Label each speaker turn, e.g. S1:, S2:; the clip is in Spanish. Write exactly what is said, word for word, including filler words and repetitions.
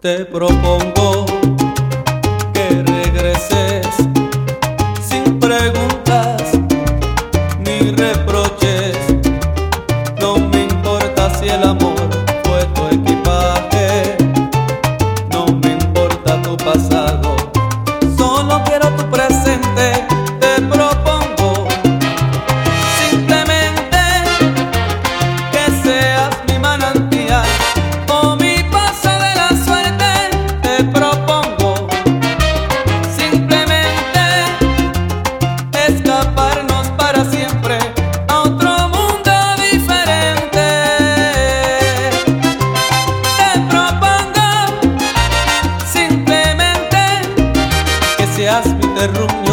S1: Te propongo que regreses sin preguntas ni reproches. No me importa si el amor fue tu equipaje, no me importa tu pasado, solo quiero tu presente. Te propongo simplemente que seas mi manantial o mi paso de la suerte. Te propongo simplemente escaparnos para siempre a otro mundo diferente. Te propongo simplemente que seas mi terruño